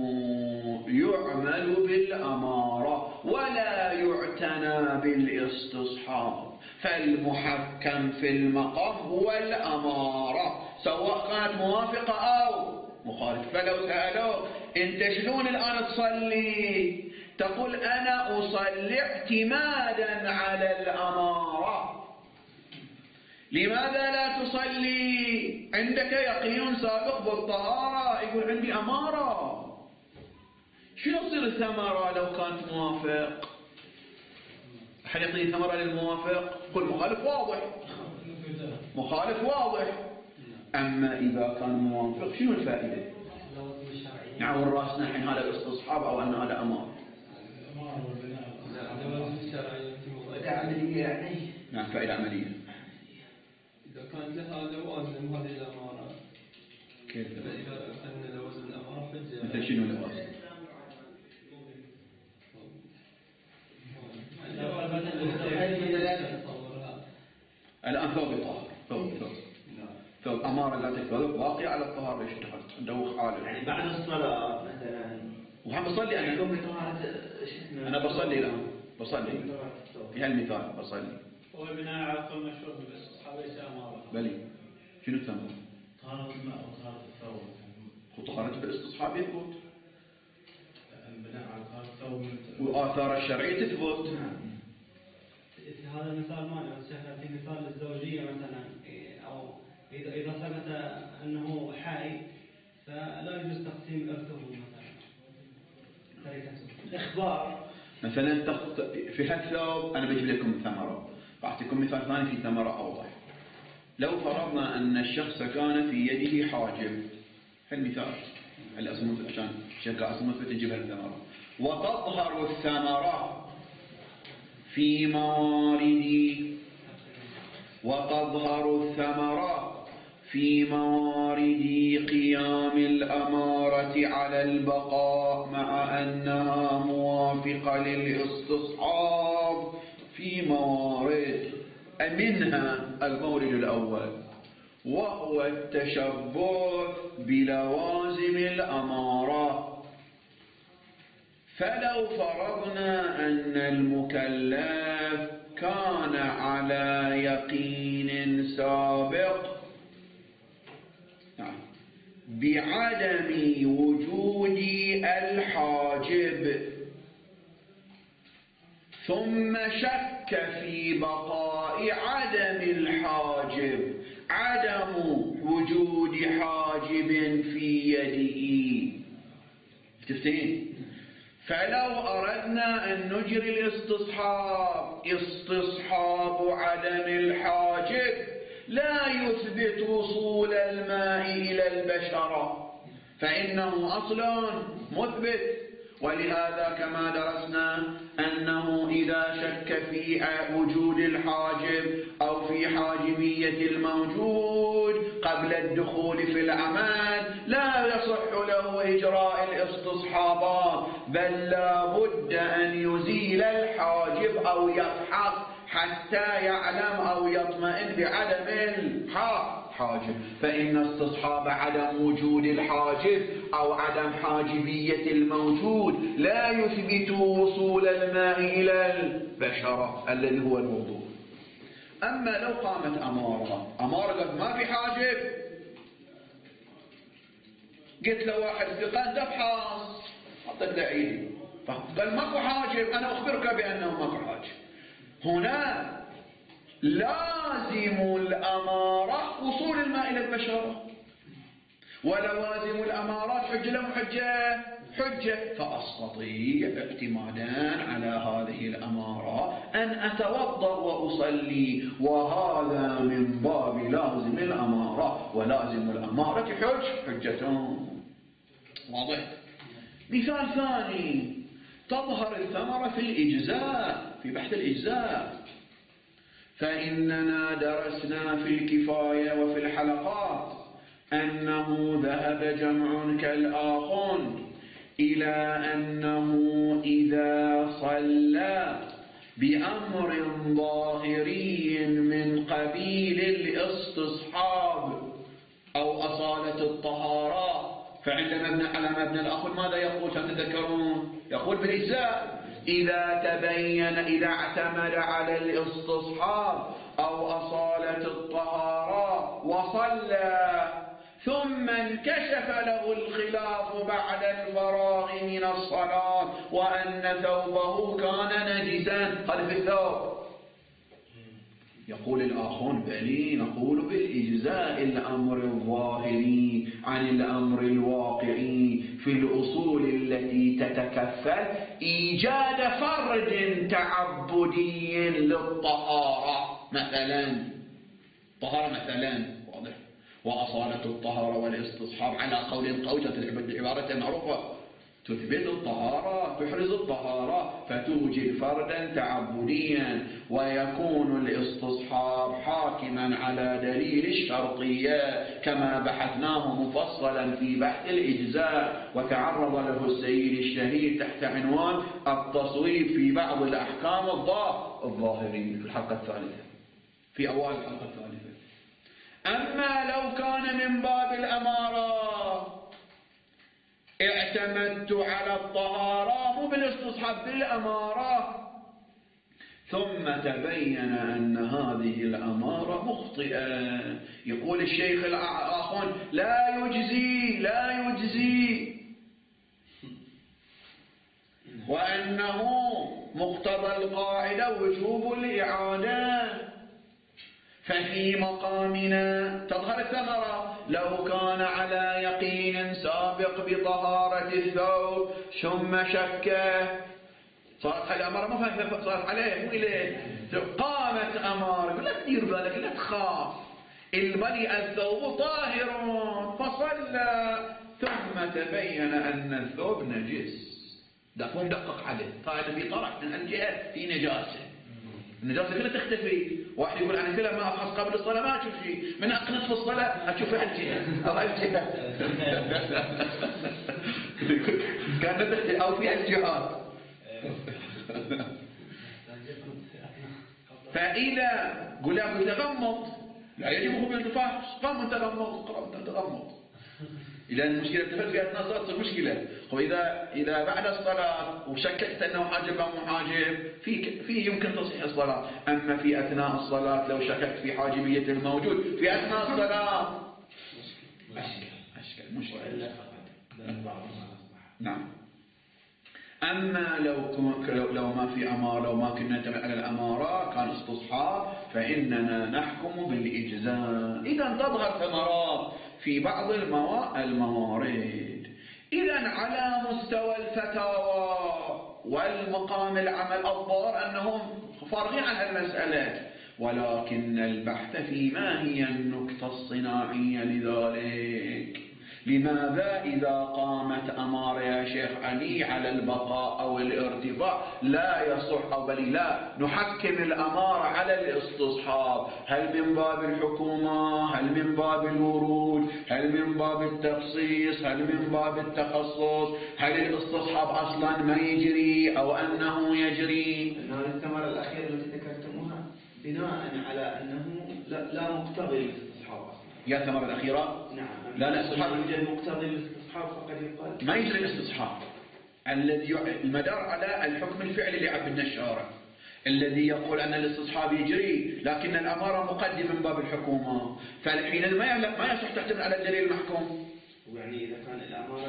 يعمل بالأمارة ولا يعتنى بالاستصحاب، فالمحكم في المقام هو الأمارة سواء كانت موافقة أو مخالفة. فلو سألوك أنت شلون الآن تصلي؟ تقول أنا أصلي اعتمادا على الأمارة. لماذا لا تصلي؟ عندك يقين سابق بالطهارة. يقول عندي أمارة. شنو تصير الثمرة لو كانت موافق؟ أحد يعطيني ثمرة للموافق؟ قل مخالف واضح. مخالف واضح. أما إذا كان موافق شنو الفائدة؟ نعور راسنا الحين هذا استصحاب أو أن هذا أمار. عملية يعني. نعم فائدة عملية. إذا كان لها لوازم هذه الأمارة. كيف؟ إذا أن لوازم الأمارة حجة. مثل شنو لوازم؟ الآن ثوب طاهر، ثوب أمارة لا تكذب باقي على الطهارة يشتغل عنده حاله. يعني بعد الصلاة مثلا. وهم بصلي أنا بصلي الآن بصلي في هالمثال بصلي. هو بناء على قول مشهور بالاستصحاب ليس أمارة. بلي شنو الثمن؟ طهارة الماء وطهارة الثوب. وطهارة بالاستصحاب يثبت. بناء على طهارة الثوب. وآثار الشرعية تثبت. هذا المثال ماله في مثال الزوجية مثلا أو إذا ثبت أنه حائل فلا يجوز تقسيم إرثه مثلا تركته. الإخبار مثلا في هالثوب أنا بجيب لكم ثمرة، أعطيكم مثال ثاني في ثمرة أوضح. لو فرضنا أن الشخص كان في يده حاجب، هالمثال الأسموث عشان شركة أسموث تجيب هالثمرة، وتظهر الثمرة في موارد قيام الأمارة على البقاء مع أنها موافقة للاستصحاب في موارد، منها المورد الأول وهو التشبه بلوازم الأمارة. فلو فرضنا أن المكلف كان على يقين سابق بعدم وجود الحاجب ثم شك في بقاء عدم الحاجب، عدم وجود حاجب في يده، تفتين؟ فلو أردنا أن نجري الاستصحاب استصحاب عدم الحاجب لا يثبت وصول الماء إلى البشرة، فإنه أصل مثبت. ولهذا كما درسنا أنه إذا شك في وجود الحاجب أو في حاجبية الموجود قبل الدخول في العمل لا يصح له إجراء الاستصحابات، بل لا بد أن يزيل الحاجب أو يفحص حتى يعلم أو يطمئن بعدم الحاجب. فإن استصحاب عدم وجود الحاجب أو عدم حاجبية الموجود لا يثبت وصول الماء إلى البشرة الذي هو الوضوء. أما لو قامت أمارة قد ما في حاجب، قلت له واحد ثقان تفحص، حطيت له عيدي قال ماكو حاجب، أنا أخبرك بأنه ماكو حاجب. هنا لازم الأمارة وصول الماء إلى البشرة، ولوازم الأمارات حجة لهم حجة، فأستطيع اعتمادا على هذه الأمارة أن أتوضأ وأصلي، وهذا من باب لازم الأمارة، ولازم الأمارة حجة. واضح؟ مثال ثاني، تظهر الثمرة في الإجزاء، في بحث الإجزاء، فإننا درسنا في الكفاية وفي الحلقات أنه ذهب جمع كالآخر إلى أنه إذا صلى بأمر ظاهري من قبيل الاستصحاب أو أصالة الطهارة، فعندما ابن على مبنى الأخذ ماذا يقول؟ تتذكرون؟ يقول بالإجزاء إذا تبين، إذا اعتمد على الاستصحاب أو أصالة الطهارة وصلى ثم انكشف له الخلاف بعد الفراغ من الصلاة وأن ثوبه كان نجسا، هذا في الثوب. يقول الآخرون بلي نقول بالإجزاء الأمر الظاهري عن الأمر الواقعي في الأصول التي تتكفل إيجاد فرد تعبدي للطهارة. مثلا طهارة مثلا واضح، وأصالة الطهارة والاستصحاب على قول قوي عبارة معروفة تثبت الطهارة تحرز الطهارة فتوجد فردا تعبديا، ويكون الاستصحاب حاكما على دليل الشرطية كما بحثناه مفصلا في بحث الإجزاء، وتعرض له السيد الشهيد تحت عنوان التصويب في بعض الأحكام الظاهرية في الحلقة الثالثة، في أوائل الحلقة الثالثة. أما لو كان من باب الأمارة اعتمدت على الطهارة مو بالاستصحاب بالأمارة، ثم تبين أن هذه الأمارة مخطئة، يقول الشيخ الآخر لا يجزي وأنه مقتضى القاعدة وجوب الإعادة. ففي مقامنا تظهر الثمرة، لو كان على يقين سابق بطهارة الثوب ثم شك صارت الأمارة ما صارت عليه مو إليه، قامت أمارة لا تدير بالك لا تخاف البلي الثوب طاهر فصلى، ثم تبين أن الثوب نجس، مو مدقق عليه، فهذا في طرح من الجهة في نجاسة، النجاسة كلها تختفي. واحد يقول أنا كلها ما أفحص قبل الصلاة ما أشوف شيء، من أقنط في الصلاة أشوف الجهة الله الجهة كانت تختفي أو في الجهات. فإذا قلنا تغمض لا يجب بالتفاح قام تغمض تغمض إذا المشكلة تفت في أثناء الصلاة تصير مشكلة. إذا بعد الصلاة وشككت أنه حاجب أو محاجب فيه يمكن تصحيح الصلاة، أما في أثناء الصلاة لو شككت في حاجبية الموجود في أثناء الصلاة مشكلة. نعم. أما لو ما في أمارة، لو ما كنا نعتمد على الأمارة كان استصحاب، فإننا نحكم بالإجزاء. إذا تظهر ثمرات في بعض الموارد. إذا على مستوى الفتاوى والمقام العمل الظاهر أنهم فارغين عن المسألة، ولكن البحث في ما هي النكتة الصناعية لذلك. لماذا إذا قامت أمارة يا شيخ علي على البقاء أو الارتفاع لا يصح أو بل لا نحكم الأمارة على الاستصحاب؟ هل من باب الحكومة؟ هل من باب الورود؟ هل من باب التخصيص؟ هل من باب التخصص؟ هل الاستصحاب أصلا ما يجري أو أنه يجري؟ هذه الثمرة الأخيرة التي ذكرتموها بناء على أنه لا مقتضي الاستصحاب أصلا. يا الثمرة الأخيرة؟ نعم. لا استصحاب يوجد مقتضي الاستصحاب فقد يقال ما يجري الاستصحاب الذي المدار على الحكم الفعلي لعبد الشارع الذي يقول أن الاستصحاب يجري لكن الأمارة مقدمة من باب الحكومة، فالحين ما يصح تعتمد على الدليل المحكوم. يعني إذا كان الأمارة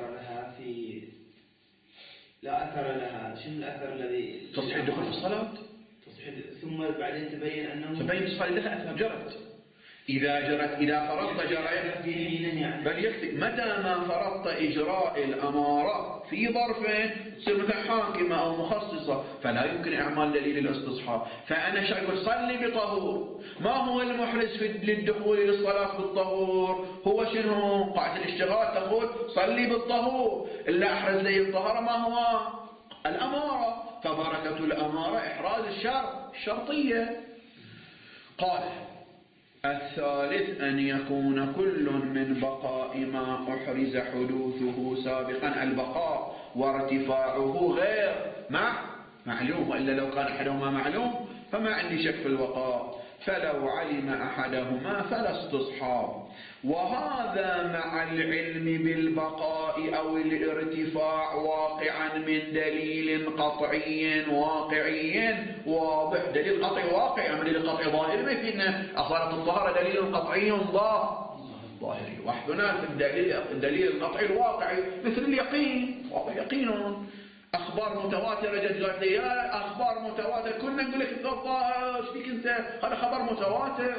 لا أثر لها شنو الأثر الذي تصحيح الدخول في الصلاة؟ ثم بعدين تبين أنه الصلاة لها أثر جرت. إذا فرضت جرائم يعني بل يكفي متى ما فرضت إجراء الأمارة في ظرفين تصير مثل حاكمة أو مخصصة، فلا يمكن إعمال دليل الاستصحاب. فأنا شايف صلي بطهور، ما هو المحرز للدخول للصلاة بالطهور؟ هو شنو؟ قاعدة الاشتغال تقول صلي بالطهور، إلا أحرز لي الطهارة ما هو؟ الأمارة. فبركة الأمارة إحراز الشرطية. قال الثالث أن يكون كل من بقاء ما أحرز حدوثه سابقا البقاء وارتفاعه غير معلوم، وإلا لو كان أحدهما معلوم فما عندي شك في البقاء، فلو علم أحدهما فلا استصحاب. وهذا مع العلم بالبقاء أو الارتفاع واقعا من دليل قطعي واقعي واضح. دليل قطعي واقعي أما دليل قطعي ظاهري ما يفيدنا. أصالة الطهارة دليل قطعي ظاهري، وحدنا في الدليل القطعي الواقعي مثل اليقين، واضح يقين. أخبار متواترة جت لي أخبار متواترة كنا نقول لك الضبطة ايش فيك أنت؟ هذا خبر متواتر.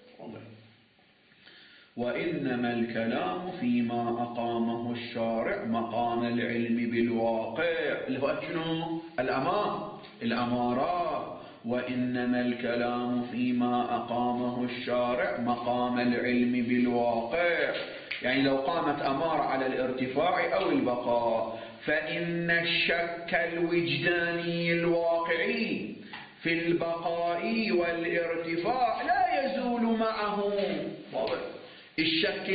وإنما الكلام فيما أقامه الشارع مقام العلم بالواقع اللي هو شنو؟ الأمارات، وإنما الكلام فيما أقامه الشارع مقام العلم بالواقع. يعني لو قامت أمارة على الارتفاع أو البقاء، فإن الشك الوجداني الواقعي في البقاء والارتفاع لا يزول معه. الشك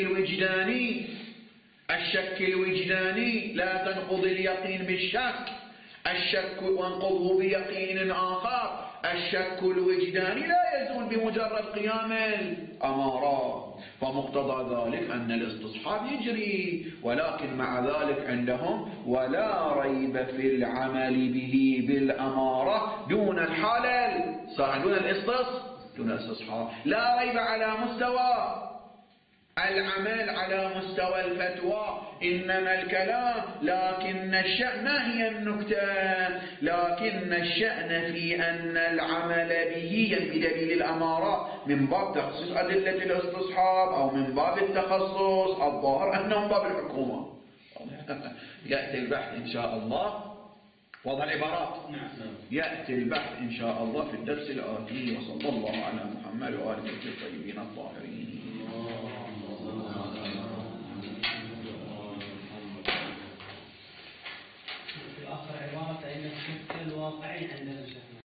الوجداني لا تنقض اليقين بالشك، الشك وانقضه بيقين آخر. الشك الوجداني لا يزول بمجرد قيام الأمارات، فمقتضى ذلك أن الاستصحاب يجري، ولكن مع ذلك عندهم ولا ريب في العمل به بالأمارة دون الحالة دون الاستصحاب. لا ريب على مستوى العمل على مستوى الفتوى، إنما الكلام. لكن الشأن ما هي النكتة؟ لكن الشأن في أن العمل به بدليل الأمارة من باب تخصيص أدلة الاستصحاب أو من باب التخصص. الظاهر أنه من باب الحكومة. يأتي البحث إن شاء الله. وضع العبارات. يأتي البحث إن شاء الله في الدرس الآتي. وصلى الله على محمد وآله الطيبين الطاهرين.